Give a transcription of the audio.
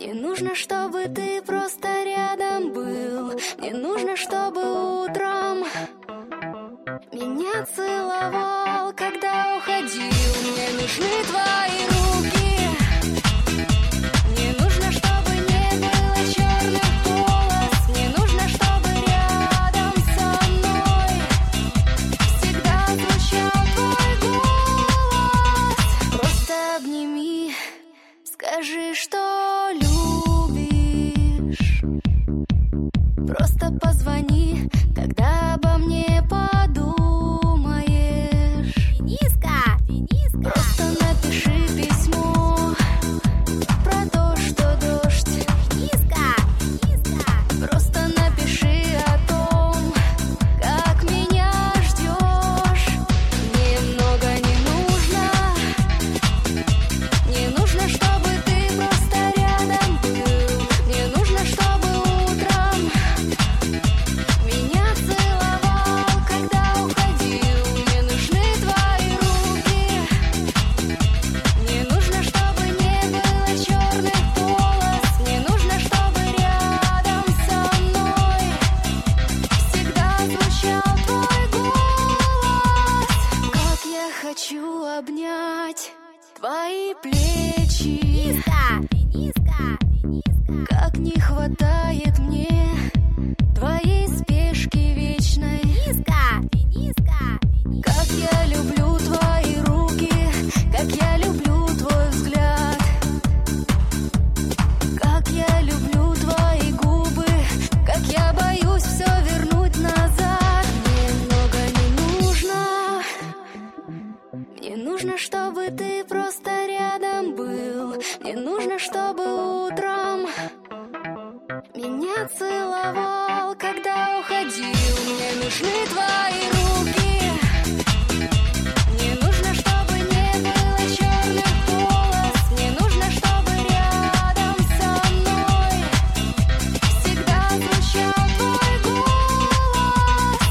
Мне нужно, чтобы ты просто рядом был. Мне нужно, чтобы утром меня целовал, когда уходил. Мне нужны твои руки. Мне нужно, чтобы не было черных полос. Мне нужно, чтобы рядом со мной всегда звучал твой голос. Просто обними, скажи, что любишь. Просто позвони, когда обо мне подумаешь. Дениска, просто напиши письмо про то, что дождь. Дениска, просто напиши о том, как меня ждешь. Мне много не нужно. Мне нужно, чтобы ты просто рядом был. Мне нужно, чтобы утром меня целовал, когда уходил. Мне нужны твои руки. Мне нужно, чтобы не было черных полос. Мне нужно, чтобы рядом со мной всегда звучал твой голос. Как я хочу обнять твои плечи. Как не хватает мне твоей спешки вечной. Как я люблю твои руки, как я люблю твой взгляд. Как я люблю твои губы, как я боюсь все вернуть назад. Мне много не нужно. Мне нужно, чтобы ты просто рядом был. Мне нужно, чтобы утром меня целовал, когда уходил. Мне нужны твои руки.